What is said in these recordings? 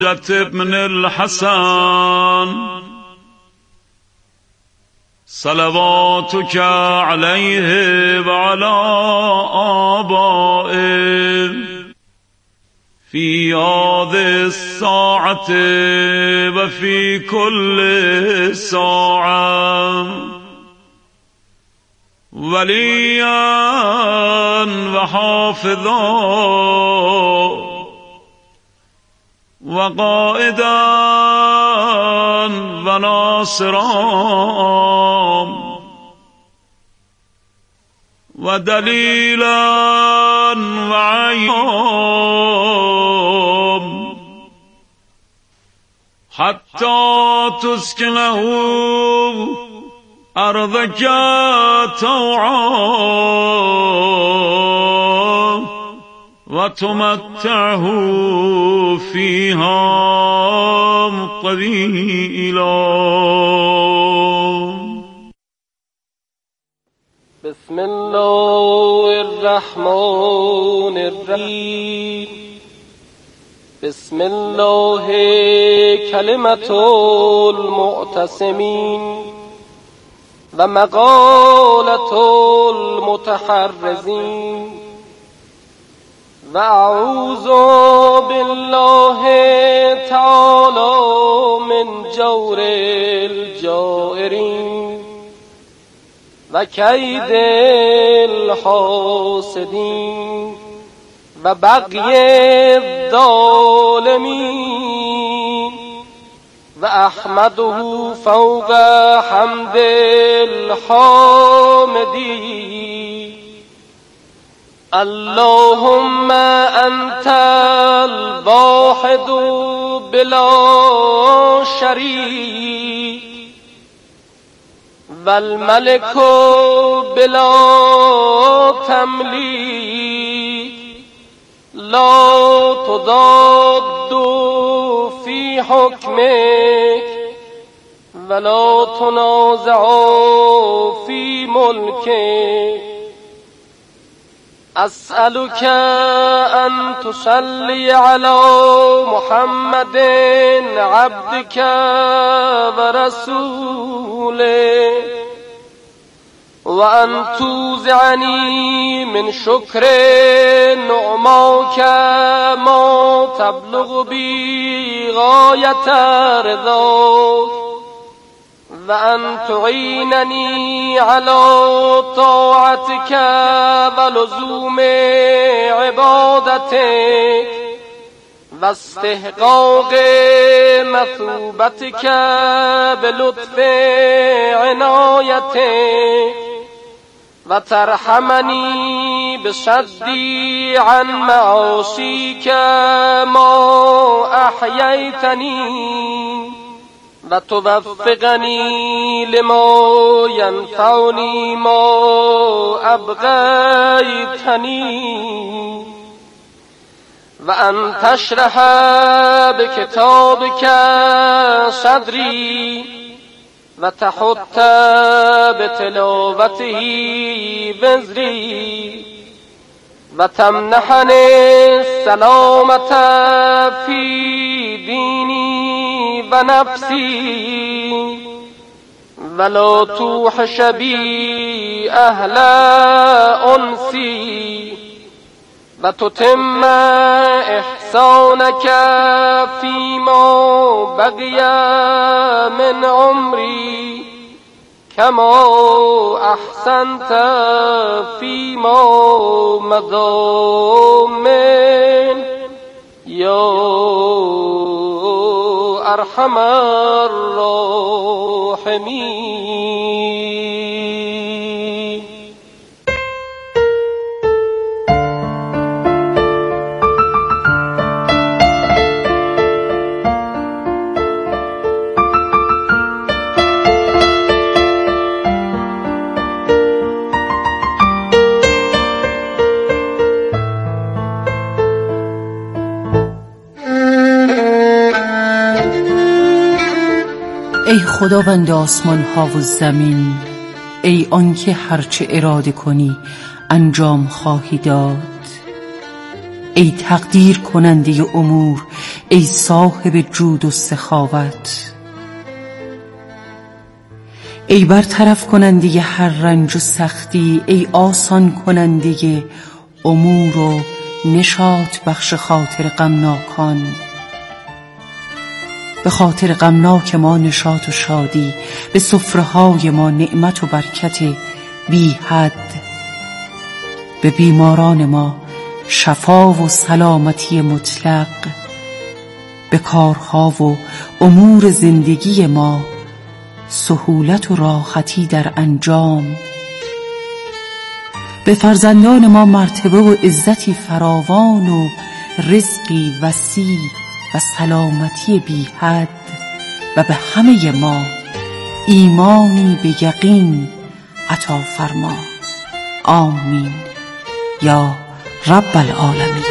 ابن الحسن صلواتك عليه وعلى آبائه في هذه الساعة وفي كل ساعة وليا وحافظا وقائدا وناصرا ودليلا وعينا حتى تسكنه أرضك طوعا وتمتعه فيها طويلا. بسم الله الرحمن الرحيم. بسم الله كلمة المعتصمين ومقالة المتحرزين وأعوذ بالله تعالى من جور الجائرين وكيد الحاسدين وبغي الظالمين وأحمده فوق حمد الحامدين. اللهم أنت الواحد بلا شريك والملك بلا تمليك لا تضاد في حكمك ولا تنازع في ملكك. أسألك أن تصلي على محمد عبدك ورسولك وأن توزعني من شكر نعماك ما تبلغ بي غاية رضاك وأن تعينني على طاعتك ولزوم عبادتك واستحقاق مثوبتك بلطف عنايتك وترحمني بصدي عن معاصيك ما أحييتني وتوفقني لما ينفعني ما أبغيتني وأن تشرح بكتابك صدري وتحط بتلاوته وزري وتمنحني السلامة في ديني ونفسي ولا توحش بي أهل أنسي وتتم إحسانك فيما بقي من عمري كما أحسنت فيما مضى من يا أرحم الراحمين. ای خداوند آسمان ها و زمین، ای آنکه هرچه اراده کنی انجام خواهی داد. ای تقدیر کننده امور، ای صاحب جود و سخاوت، ای برطرف کننده هر رنج و سختی، ای آسان کننده امور و نشاط بخش خاطر غمناکان. به خاطر غمناک ما نشاط و شادی، به سفره‌های ما نعمت و برکت بی حد، به بیماران ما شفا و سلامتی مطلق، به کارها و امور زندگی ما سهولت و راحتی در انجام، به فرزندان ما مرتبه و عزتی فراوان و رزقی وسیع و سلامتی بی حد، و به همه ما ایمانی به یقین عطا فرما. آمین یا رب العالمین.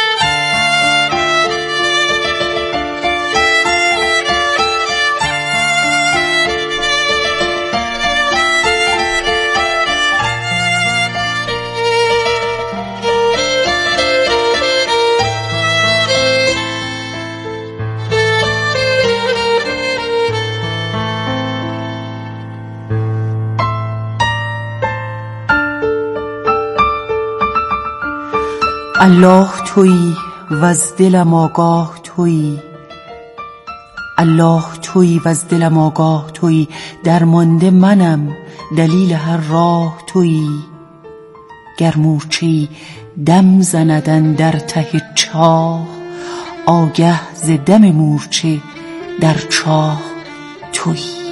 الله تویی وز دلم آگاه تویی، الله تویی وز دلم آگاه تویی، درمانده منم دلیل هر راه تویی. گر مورچه‌ای دم زندن در ته چاه، آگه ز دم مورچه در چاه تویی.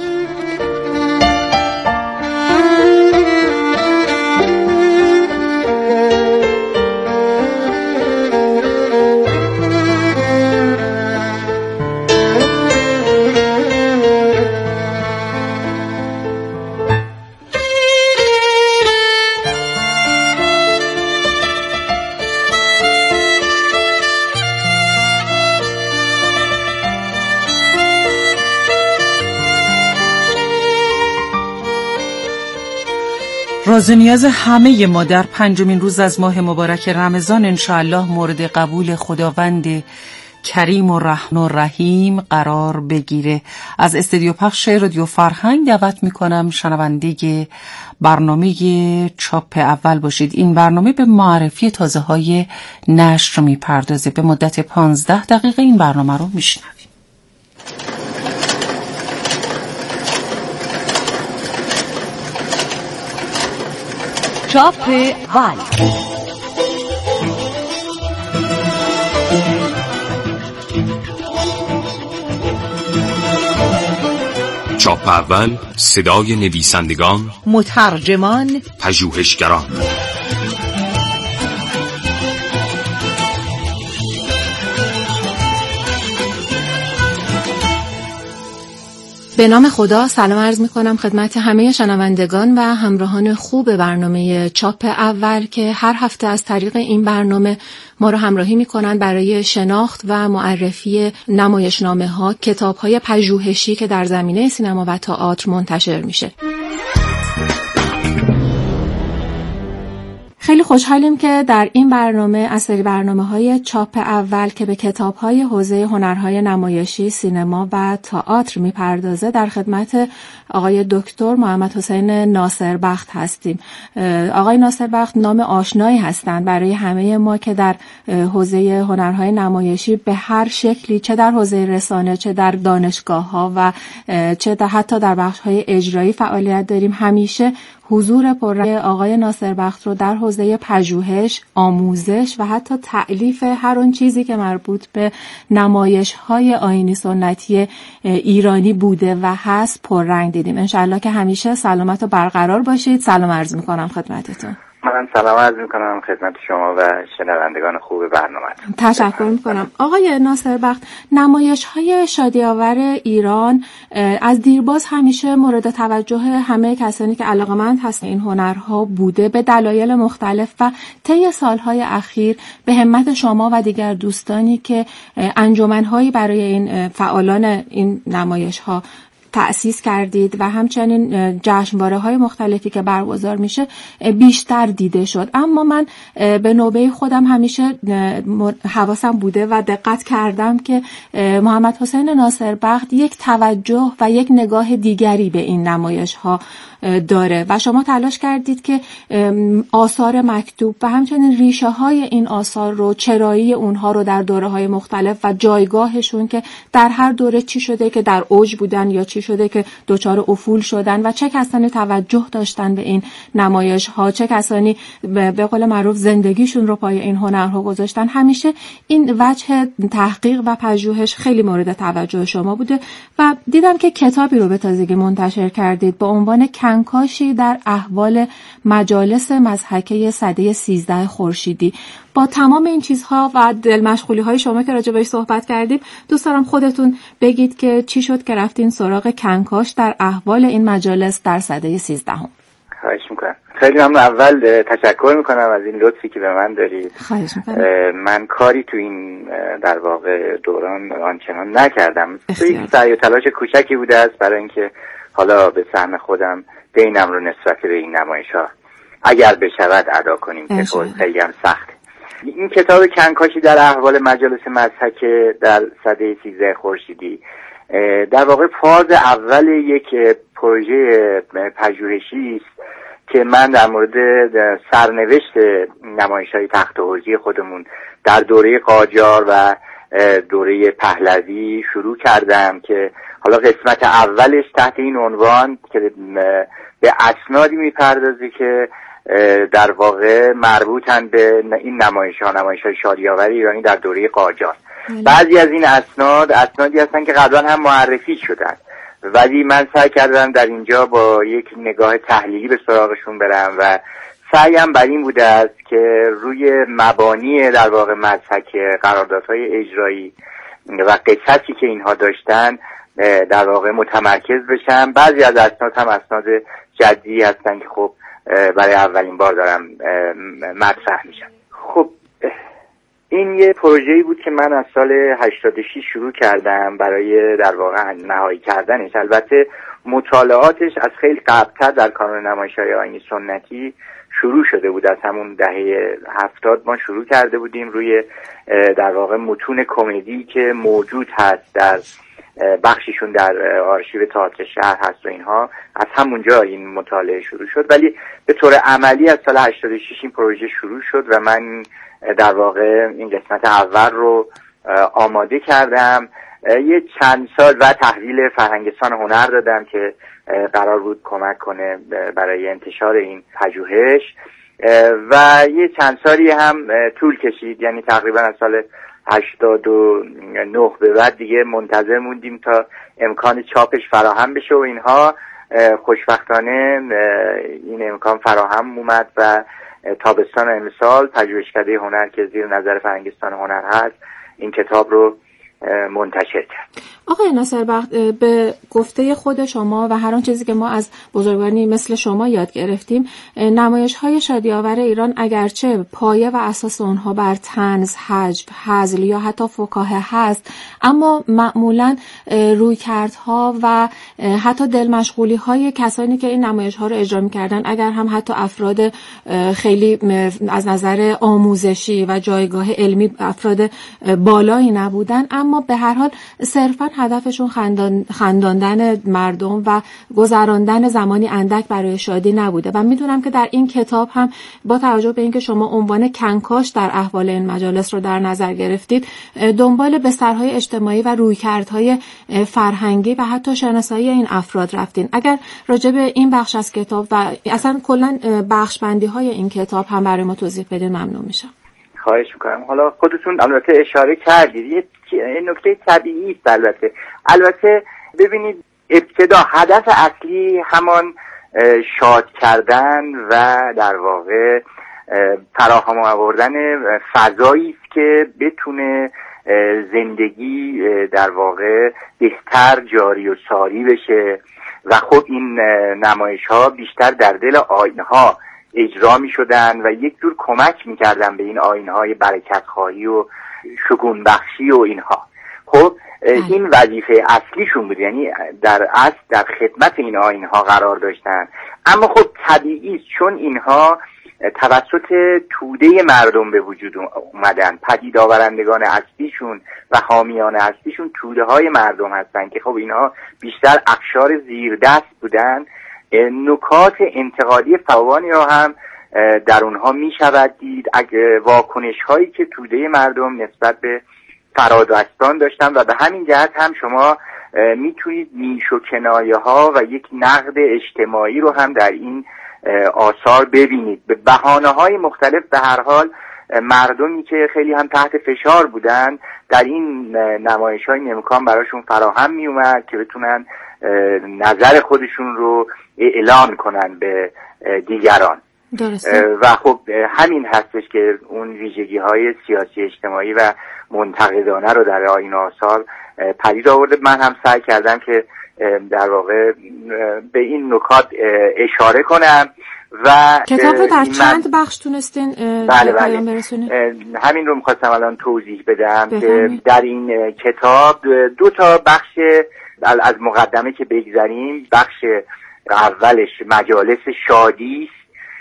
راز و نیاز همه ما در 5مین روز از ماه مبارک رمضان انشاءالله مورد قبول خداوند کریم و رحم و رحیم قرار بگیره. از استودیو پخش رادیو فرهنگ دعوت میکنم شنونده برنامه چاپ اول باشید. این برنامه به معرفی تازه‌های نشر میپردازه. به مدت 15 دقیقه این برنامه رو میشنویم. چاپ اول. چاپ اول، صدای نویسندگان، مترجمان، پژوهشگران. به نام خدا سلام عرض می‌کنم خدمت همه شنوندگان و همراهان خوب برنامه چاپ اول که هر هفته از طریق این برنامه ما رو همراهی می‌کنند برای شناخت و معرفی نمایشنامه‌ها، کتاب‌های پژوهشی که در زمینه سینما و تئاتر منتشر میشه. خیلی خوشحالیم که در این برنامه از سری برنامه‌های چاپ اول که به کتاب‌های حوزه هنرهای نمایشی، سینما و تئاتر می‌پردازه در خدمت آقای دکتر محمد حسین ناصربخت هستیم. آقای ناصربخت نام آشنایی هستند برای همه ما که در حوزه هنرهای نمایشی به هر شکلی، چه در حوزه رسانه، چه در دانشگاه‌ها و چه حتی در بخش‌های اجرایی فعالیت داریم. همیشه حضور پررنگ آقای ناصربخت رو در حوزه پژوهش، آموزش و حتی تألیف هر اون چیزی که مربوط به نمایش‌های آیینی سنتی ایرانی بوده و هست پررنگ دیدیم. انشالله که همیشه سلامت و برقرار باشید. سلام عرض می‌کنم خدمتتون. من سلام عرض می‌کنم خدمت شما و شنوندگان خوب برنامه‌تون. تشکر می‌کنم. آقای ناصربخت، نمایش‌های شادی‌آور ایران از دیرباز همیشه مورد توجه همه کسانی که علاقه‌مند هستن این هنرها بوده به دلایل مختلف و طی سال‌های اخیر به همت شما و دیگر دوستانی که انجمن‌هایی برای این فعالان این نمایش‌ها تأسیس کردید و همچنین جشنواره‌های مختلفی که برگزار میشه بیشتر دیده شد. اما من به نوبه خودم همیشه حواسم بوده و دقت کردم که محمد حسین ناصربخت یک توجه و یک نگاه دیگری به این نمایش‌ها داره و شما تلاش کردید که آثار مکتوب و همچنین ریشه های این آثار رو، چرایی اونها رو در دوره های مختلف و جایگاهشون که در هر دوره چی شده که در اوج بودن یا چی شده که دچار افول شدن و چه کسانی توجه داشتن به این نمایش ها، چه کسانی به قول معروف زندگیشون رو پای این هنرها گذاشتن. همیشه این وجه تحقیق و پژوهش خیلی مورد توجه شما بوده و دیدم که کتابی رو به تازگی منتشر کردید با عنوان کنکاشی در احوال مجالس مضحکه سده 13 خورشیدی. با تمام این چیزها و دلمشغولی های شما که راجع بهش صحبت کردیم، دوست دارم خودتون بگید که چی شد که رفتین سراغ کنکاش در احوال این مجالس در سده 13. خواهش میکنم. خیلی ممنون. اول تشکر میکنم از این لطفی که به من دارید. خواهش میکنم. من کاری تو این در واقع دوران آنچنان نکردم. یک سعی و تلاش کوچکی بوده است برای اینکه حالا به سهم خودم دینم رو نسبت به این نمایش‌ها اگر بشود ادا کنیم که خیلی هم سخته. این کتاب کنکاشی در احوال مجالس مضحکه در سده 13 خورشیدی در واقع فاز اول یک پروژه پژوهشی است که من در مورد سرنوشت نمایش‌های تخت حوضی خودمون در دوره قاجار و دوره پهلوی شروع کردم که حالا قسمت اولش تحت این عنوان که به اسنادی میپردازه که در واقع مربوطن به این نمایش‌های شادیاور ایرانی در دوره قاجار. بعضی از این اسنادی هستن که قبلا هم معرفی شدن، ولی من سعی کردم در اینجا با یک نگاه تحلیلی به سراغشون برم و سعیم بر این بوده است که روی مبانی در واقع مضحک قراردادهای اجرایی و قصتی که اینها داشتن در واقع متمرکز بشم. بعضی از اسناد هم اسناد جدی هستن که خب برای اولین بار دارم مطرح میشن. خب این یه پروژه‌ای بود که من از سال 86 شروع کردم برای در واقع نهایی کردنش. البته مطالعاتش از خیلی قبل‌تر در کانون نمایش‌های آیینی سنتی شروع شده بود. از همون دهه 70 ما شروع کرده بودیم روی در واقع متون کمدی که موجود هست در بخشیشون در آرشیو تئاتر شهر هست و اینها، از همونجا این مطالعه شروع شد. ولی به طور عملی از سال 86 این پروژه شروع شد و من در واقع این قسمت اول رو آماده کردم. یه چند سال و تحویل فرهنگستان هنر دادم که قرار بود کمک کنه برای انتشار این پژوهش و یه چند سالی هم طول کشید، یعنی تقریبا از سال 89 به بعد دیگه منتظر موندیم تا امکان چاپش فراهم بشه و اینها. خوشبختانه این امکان فراهم اومد و تابستان امسال پژوهشکده هنر که زیر نظر فرهنگستان هنر هست این کتاب رو منتشر کرد. آقای ناصربخت، به گفته خود شما و هر آن چیزی که ما از بزرگانی مثل شما یاد گرفتیم، نمایش‌های شادی‌آور ایران اگرچه پایه و اساس اونها بر طنز، هجو، هزل یا حتی فکاهه هست، اما معمولاً رویکردها و حتی دلمشغولی‌های کسانی که این نمایش‌ها رو اجرا می‌کردن، اگر هم حتی افراد خیلی از نظر آموزشی و جایگاه علمی افراد بالایی نبودن، اما به هر حال صرفاً هدفشون خنداندن مردم و گذراندن زمانی اندک برای شادی نبوده. و میدونم که در این کتاب هم با توجه به اینکه شما عنوان کنکاش در احوال این مجالس رو در نظر گرفتید، دنبال بسترهای اجتماعی و رویکردهای فرهنگی و حتی شناسایی این افراد رفتین. اگر راجع به این بخش از کتاب و اصلا کلاً بخش بندی های این کتاب هم برای ما توضیح بدین ممنون میشم. خواهش میکنم. حالا خودتون البته اشاره کردید، یه نکته طبیعی است. البته ببینید، ابتدا هدف اصلی همان شاد کردن و در واقع فراهم آوردن فضایی است که بتونه زندگی در واقع بهتر جاری و ساری بشه و خب این نمایش‌ها بیشتر در دل آیین‌ها اجرا می شدن و یک جور کمک می کردن به این آیین‌های برکت خواهی و شگون بخشی و اینها. خب این وظیفه اصلیشون بود، یعنی در اصل در خدمت اینها قرار داشتن. اما خب طبیعی چون اینها توسط توده مردم به وجود اومدن، پدید آورندگان اصلیشون و حامیان اصلیشون توده های مردم هستن که خب اینها بیشتر اقشار زیردست بودن، نکات انتقادی فراوانی را هم در اونها می شود دید. واکنش هایی که توده مردم نسبت به فرادستان داشتن و به همین جهت هم شما میتونید نیش و کنایه ها و یک نقد اجتماعی رو هم در این آثار ببینید. به بهانه های مختلف به هر حال مردمی که خیلی هم تحت فشار بودن در این نمایش های امکان براشون فراهم می اومد که بتونن نظر خودشون رو اعلان کنن به دیگران. درسته. و خب همین هستش که اون ویژگی های سیاسی اجتماعی و منتقدانه رو در این آثار پدید آورده. من هم سعی کردم که در واقع به این نکات اشاره کنم. و کتاب رو در چند بخش تونستین بله برسونید؟ همین رو میخواستم الان توضیح بدم که در این کتاب 2 بخش از مقدمه که بگذاریم، بخش اولش مجالس شادی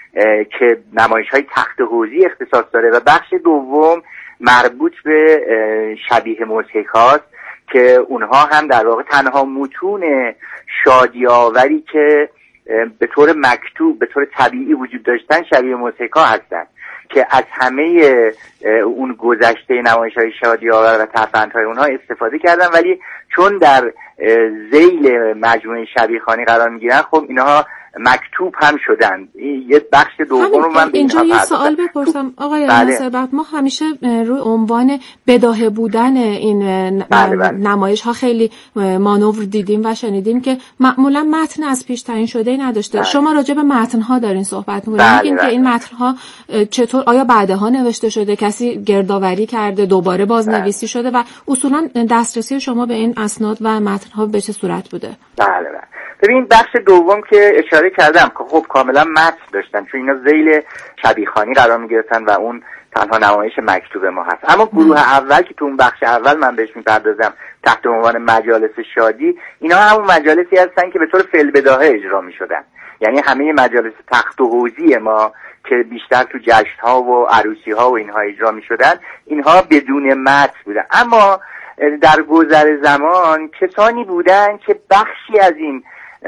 که نمایش‌های تخت حوزی اختصاص داره و بخش دوم مربوط به شبیه مضحک‌هاست که اونها هم در واقع تنها متون شادی‌آوری که به طور مکتوب به طور طبیعی وجود داشتن شبیه مضحک‌ها هستن که از همه اون گذشته نمایش‌های شادی‌آور و ترفندهای اونها استفاده کردن، ولی چون در ذیل مجموعه شبیه‌خوانی قرار می‌گیرن خب اینها مکتوب هم شدن. یه بخش دوم رو من اینجا یه سوال بپرسم آقای ناصر بخت. ما همیشه روی عنوان بداهه بودن این نمایش ها خیلی مانور دیدیم و شنیدیم که معمولا متن از پیش تعیین شده نداشته. شما راجع به متن ها دارین صحبت می‌کنید، میگین که این متن ها چطور، آیا بعدها نوشته شده، کسی گردآوری کرده، دوباره بازنویسی شده و اصولا دسترسی شما به این اسناد و متن ها به چه صورت بوده؟ بله. ببین بخش دوم که اشاره کردم که خب کاملا متن داشتن چون اینا ذیل شبیه‌خوانی قرار می‌گرفتن و اون تنها نمایش مکتوب ما هست. اما گروه اول که تو اون بخش اول من بهش می‌پردازم تحت عنوان مجالس شادی، اینا همون مجالسی هستن که به طور فی‌البداهه اجرا می‌شدن، یعنی همه مجالس تخت و حوزی ما که بیشتر تو جشن‌ها و عروسی‌ها و اینها اجرا می‌شدن اینها بدون متن بودن. اما در گذر زمان کسانی بودن که بخشی از این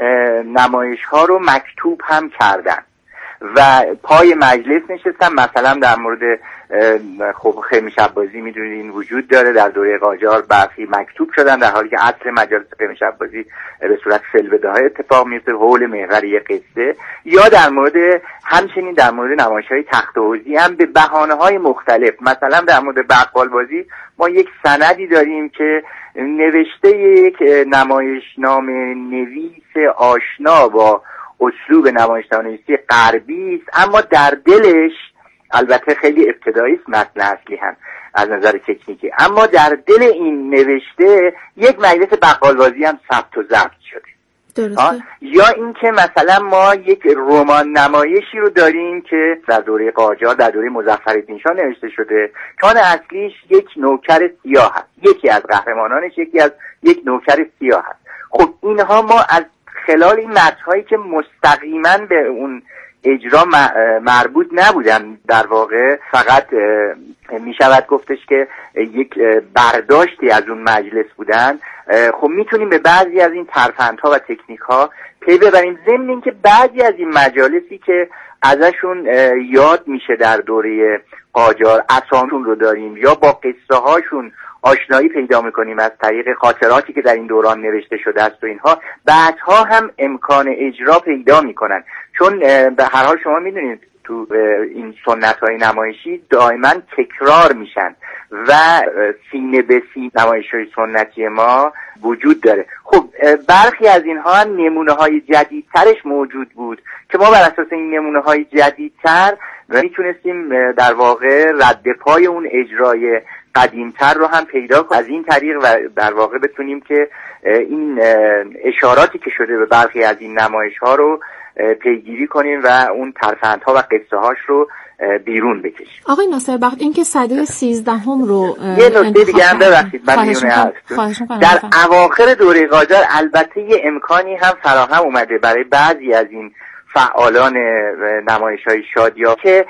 نمایش ها رو مکتوب هم کردن و پای مجلس نشستن. مثلا در مورد خب خیمه شب بازی میدونید این وجود داره، در دوره قاجار برخی مکتوب شدن در حالی که اصل مجالس خیمه شب بازی به صورت فی‌البداهه اتفاق میفته، حول محور یک قصه. یا در مورد همچنین در مورد نمایش‌های تخت و حوزی هم به بهانه‌های مختلف، مثلا در مورد بقال بازی ما یک سندی داریم که نوشته یک نمایشنامه نویس آشنا با اسلوب نمایشنامه‌نویسی غربی است، اما در دلش البته خیلی ابتدایی است متن اصلی هم از نظر تکنیکی، اما در دل این نوشته یک مجلس بقالبازی هم ثبت و ضبط شده. یا اینکه مثلا ما یک رمان نمایشی رو داریم که در دوره قاجار در دوره مظفرالدین شاه نوشته شده که آن اصلیش یک نوکر سیاه هست، یکی از قهرمانانش یک نوکر سیاه هست. خب اینها ما از خلال این متن‌هایی که مستقیما به اون اجرا مربوط نبودن، در واقع فقط می شود گفتش که یک برداشتی از اون مجلس بودن، خب میتونیم به بعضی از این ترفندها و تکنیک‌ها پی ببریم. ضمن اینکه بعضی از این مجالسی که ازشون یاد میشه در دوره قاجار اسامیشون رو داریم یا با قصه هاشون آشنایی پیدا میکنیم از طریق خاطراتی که در این دوران نوشته شده است و اینها بعدها هم امکان اجرا پیدا میکنن، چون به هر حال شما میدونید تو این سنت‌های نمایشی دائما تکرار میشن و سینه به سینه نمایش‌های سنتی ما وجود داره. خب برخی از اینها هم نمونه‌های جدیدترش موجود بود که ما بر اساس این نمونه‌های جدیدتر میتونستیم در واقع رد پای اون اجرای قدیمتر رو هم پیدا کنیم، از این طریق و در واقع بتونیم که این اشاراتی که شده به برخی از این نمایش‌ها رو پیگیری کنیم و اون ترفندها و قصه هاش رو بیرون بکشیم. آقای ناصربخت، این که سده 13 رو یه نکته دیگه هم ببخشید من میونه در اواخر دوره قاجار البته یه امکانی هم فراهم اومده برای بعضی از این فعالان نمایش‌های شادیا که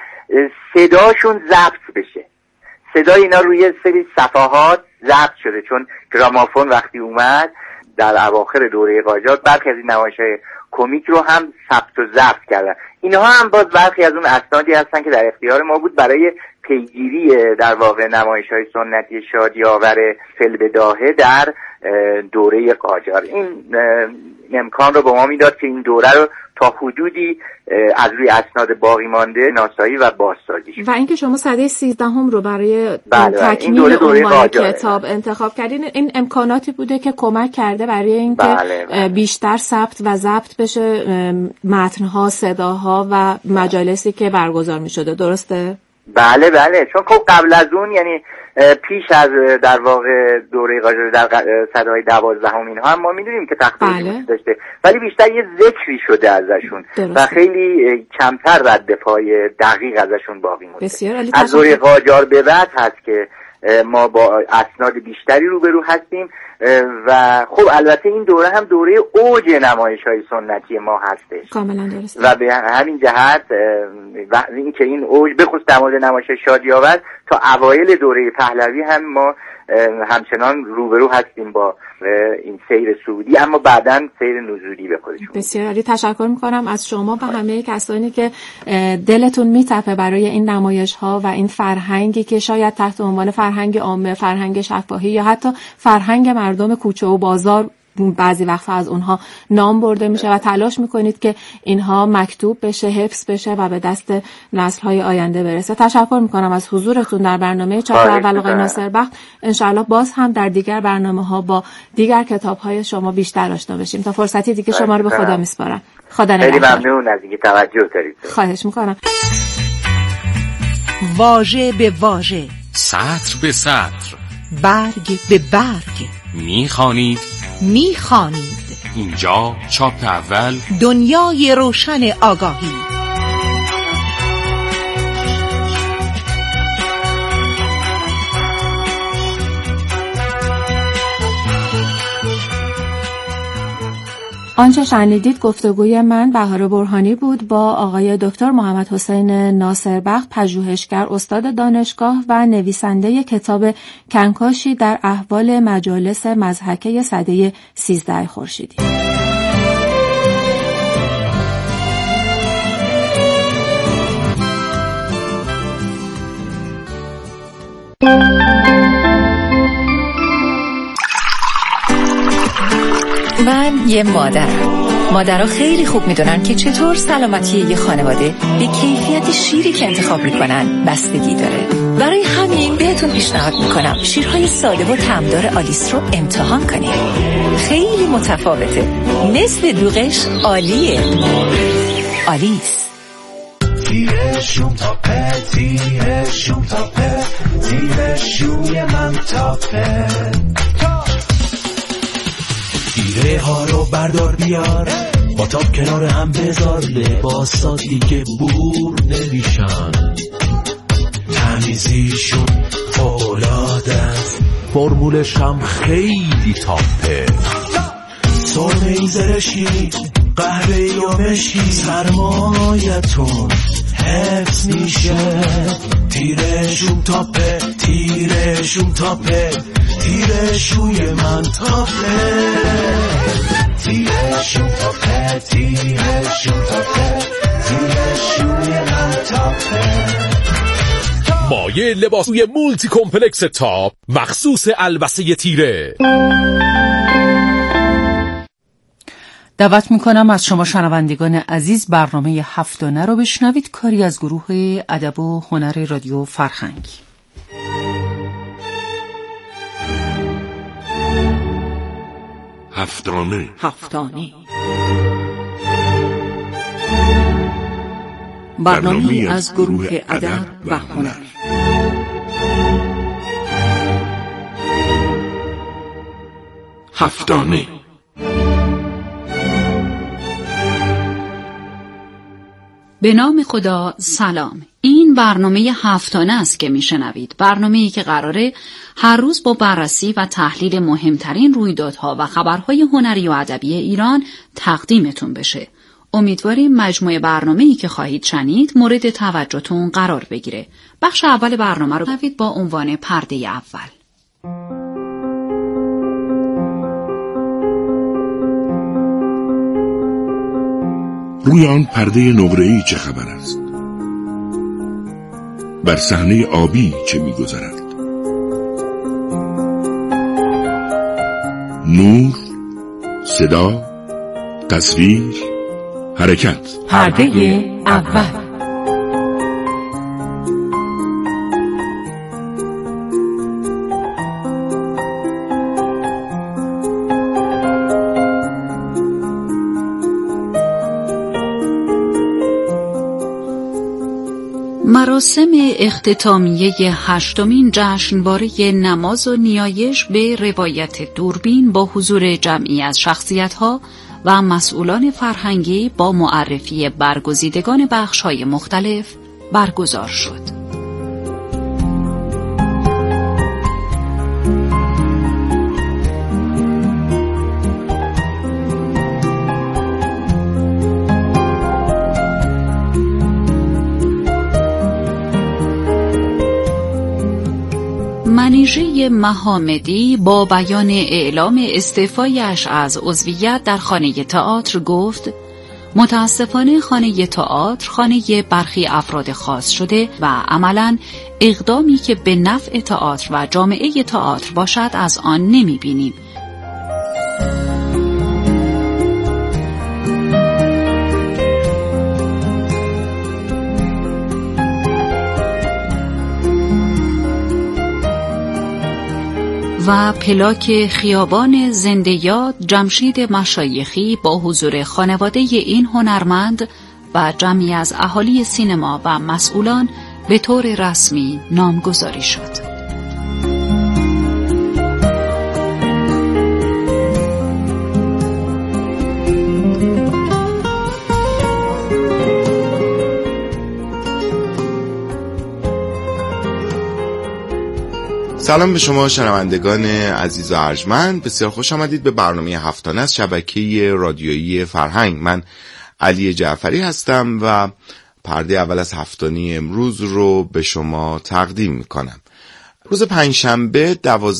صداشون ضبط بشه. صدای اینا روی سری صفحات ضبط شده، چون گرامافون وقتی اومد در اواخر دوره قاجار برخی از این نمایش‌های کمیک رو هم ثبت و ضبط کردن. اینها هم باز برخی از اون اسنادی هستن که در اختیار ما بود برای پیگیری در واقع نمایش‌های سنتی شادیاور فی‌البداهه در دوره قاجار. این امکان رو به ما میداد که این دوره رو تا حدودی از روی اسناد باقی مانده ناسایی و بازسازی شد. و اینکه شما سده 13 رو برای تکمیل عنوان کتاب انتخاب کردین، این امکاناتی بوده که کمک کرده برای اینکه بیشتر ثبت و ضبط بشه متن‌ها، صداها و مجالسی که برگزار می‌شده، درسته؟ بله، چون خب قبل از اون، یعنی پیش از در واقع دوره قاجار در سده‌های 12 اینها هم ما می‌دونیم که تخصیصی داشته، ولی بیشتر یه ذکری شده ازشون و خیلی کمتر رد پای دقیق ازشون باقی مونده. از دوره قاجار به بعد هست که ما با اسناد بیشتری روبرو هستیم و خب البته این دوره هم دوره اوج نمایش‌های سنتی ما هستش. کاملا درسته. و به همین جهت و اینکه این اوج به خصوص در مورد نمایش شادیاور تا اوایل دوره پهلوی هم ما همچنان روبرو هستیم با این سیر صعودی، اما بعداً سیر نزولی به خودشون. بسیار عالی، تشکر میکنم از شما و همه کسانی که دلتون میتپه برای این نمایش‌ها و این فرهنگی که شاید تحت عنوان فرهنگ عامه، فرهنگ شفاهی یا حتی فرهنگ مردم کوچه و بازار بعضی وقتا از اونها نام برده میشه و تلاش میکنید که اینها مکتوب بشه، حفظ بشه و به دست نسل‌های آینده برسه. تشکر میکنم از حضورتون در برنامه چاپ اول آقای ناصربخت. انشاءالله باز هم در دیگر برنامه‌ها با دیگر کتاب‌های شما بیشتر آشنا بشیم. تا فرصتی دیگه شما رو به خدا میسپارم. خدا نگهدار. خیلی ممنون از اینکه توجه دارید. خواهش میکنم. واژه به واژه، سطر به سطر، برگ به برگ میخوانید. اینجا چاپ اول، دنیای روشن آگاهی. آنچه شنیدید گفتگوی من بهار برهانی بود با آقای دکتر محمد حسین ناصربخت، پژوهشگر، استاد دانشگاه و نویسنده کتاب کنکاشی در احوال مجالس مضحکه سده 13 خورشیدی. من یه مادرها خیلی خوب میدونن که چطور سلامتی یه خانواده به کیفیت شیری که انتخاب میکنن بستگی داره. برای همین بهتون پیشنهاد میکنم شیرهای ساده و طعمدار آلیس رو امتحان کنید. خیلی متفاوته، نصف دوغش عالیه. آلیس. تیرشون تاپه، تیرشون تاپه، تیرشوی من تاپه. تیره ها رو بردار بیار، با تاپ کنار هم بذار، لباسا دیگه بور نمیشن، تمیزیشون فوق‌العاده است، فرمولش هم خیلی تاپه. سرمه‌ای زرشی، قهوه‌ای و مشکی، سرمایتون حفظ میشه. تیرشون تاپه، تیرشون تاپه، تیرشوی من تاپه. تیرشون تاپه، تیرشون تاپه، تیرشوی من تاپه. مایه لباسوی مولتی کمپلکس تاپ مخصوص البسه تیره. دعوت میکنم از شما شنوندگان عزیز برنامه هفتانه رو بشنوید، کاری از گروه ادب و هنر رادیو فرهنگ. هفتانه برنامه از گروه ادب و هنر. هفتانه. به نام خدا. سلام. این برنامه هفتانه است که میشنوید. برنامه‌ای که قراره هر روز با بررسی و تحلیل مهمترین رویدادها و خبرهای هنری و ادبی ایران تقدیمتون بشه. امیدواریم مجموعه برنامه‌ای که خواهید شنید مورد توجهتون قرار بگیره. بخش اول برنامه رو بشنوید با عنوان پرده اول. روی آن پرده نقره‌ای چه خبر است؟ بر صحنه آبی چه می‌گذرد؟ نور، صدا، تصویر، حرکت. پرده اول. مراسم اختتامیه 8مین جشنواره نماز و نیایش به روایت دوربین با حضور جمعی از شخصیت‌ها و مسئولان فرهنگی با معرفی برگزیدگان بخش‌های مختلف برگزار شد. منیژه محامدی با بیان اعلام استعفایش از عضویت در خانه تئاتر گفت: متاسفانه خانه تئاتر خانه برخی افراد خاص شده و عملاً اقدامی که به نفع تئاتر و جامعه تئاتر باشد از آن نمی‌بینیم. و پلاک خیابان زنده یاد جمشید مشایخی با حضور خانواده این هنرمند و جمعی از اهالی سینما و مسئولان به طور رسمی نامگذاری شد. سلام به شما شنوندگان عزیز و ارجمند، بسیار خوش آمدید به برنامه هفتانه از شبکه رادیویی فرهنگ. من علی جعفری هستم و پرده اول از هفتانه امروز رو به شما تقدیم میکنم. روز پنجشنبه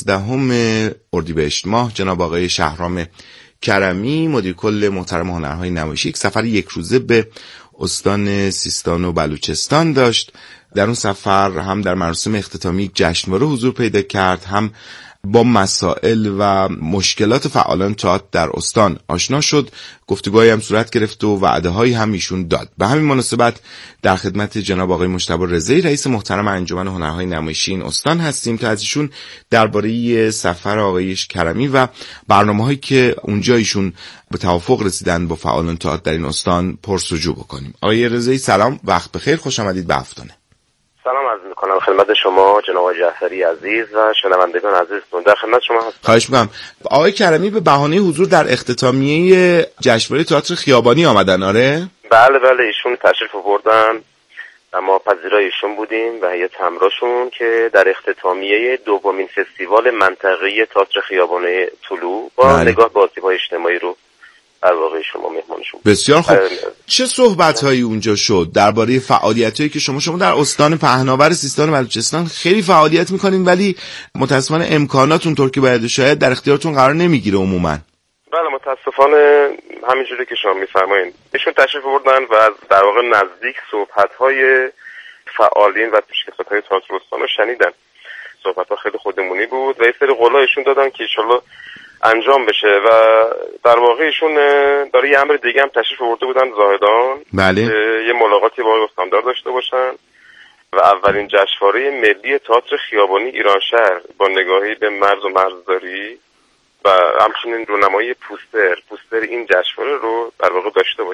12 اردیبهشت ماه جناب آقای شهرام کرمی مدیر کل محترم هنرهای نمایشی یک سفر یک روزه به استان سیستان و بلوچستان داشت. در اون سفر هم در مراسم اختتامی جشنواره حضور پیدا کرد، هم با مسائل و مشکلات فعالان تئاتر در استان آشنا شد. گفتگوهایی هم صورت گرفت و وعده‌هایی هم ایشون داد. به همین مناسبت در خدمت جناب آقای مجتبی رضایی رئیس محترم انجمن هنرهای نمایشی این استان هستیم تا از ایشون درباره سفر آقای کرمی و برنامه‌هایی که اونجا ایشون به توافق رسیدن با فعالان تئاتر در این استان پرسجو بکنیم. آقای رضایی سلام، وقت بخیر، خوش آمدید به هفتانه. سلام عرض میکنم خدمت شما جناب جعفری عزیز و شنوندگان عزیزتون. در خدمت شما هستم. خواهش میکنم. آقای کرمی به بهانه حضور در اختتامیه جشنواره تئاتر خیابانی آمدن، آره؟ بله ایشون تشریف آوردن و ما پذیرای ایشون بودیم و هیئت همراهشون که در اختتامیه دومین فستیوال منطقه‌ای تئاتر خیابانی طلوع با نگاه به آسیب‌های اجتماعی رو در واقع شما مهمانشون. بسیار خوب. چه صحبت‌هایی اونجا شد درباره فعالیتایی که شما در استان پهناور سیستان و بلوچستان خیلی فعالیت می‌کنین ولی متأسفانه امکانات اونطور که باید شاید در اختیارتون قرار نمیگیره عموماً؟ بله متأسفانه همینجوری که شما می‌فرمایید. ایشون تشریف آوردن و از در واقع نزدیک صحبت‌های فعالین و تشکیلات‌های تئاتر استان رو شنیدن. صحبت‌ها خیلی خودمونی بود و یه سری قولایشون دادن که ان شاءالله انجام بشه و در واقع ایشون داره یه امر دیگه هم تشریف آورده بودن زاهدان. بله. یه ملاقاتی با آقای استاندار داشته باشن و اولین جشنواره ملی تئاتر خیابانی ایران شهر با نگاهی به مرز و مرزداری و همچنین رونمایی پوستر این جشنواره رو در واقع داشته باشن.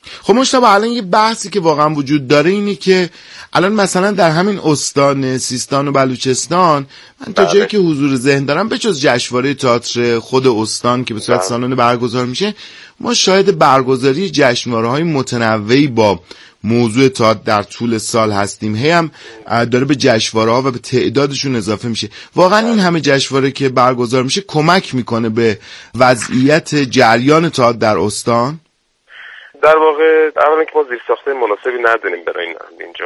خب مجتبی الان یه بحثی که واقعا وجود داره اینه که الان مثلا در همین استان سیستان و بلوچستان من تا جایی که حضور ذهن دارم به جز جشنواره تئاتر خود استان که به صورت سالانه برگزار میشه، ما شاهد برگزاری جشنواره‌های متنوعی با موضوع تئاتر در طول سال هستیم. هم داره به جشنواره‌ها و به تعدادشون اضافه میشه. واقعا این همه جشنواره که برگزار میشه کمک میکنه به وضعیت جریان تئاتر در استان؟ در واقع اولا که ما زیرساخت مناسبی نداریم برای اینجا.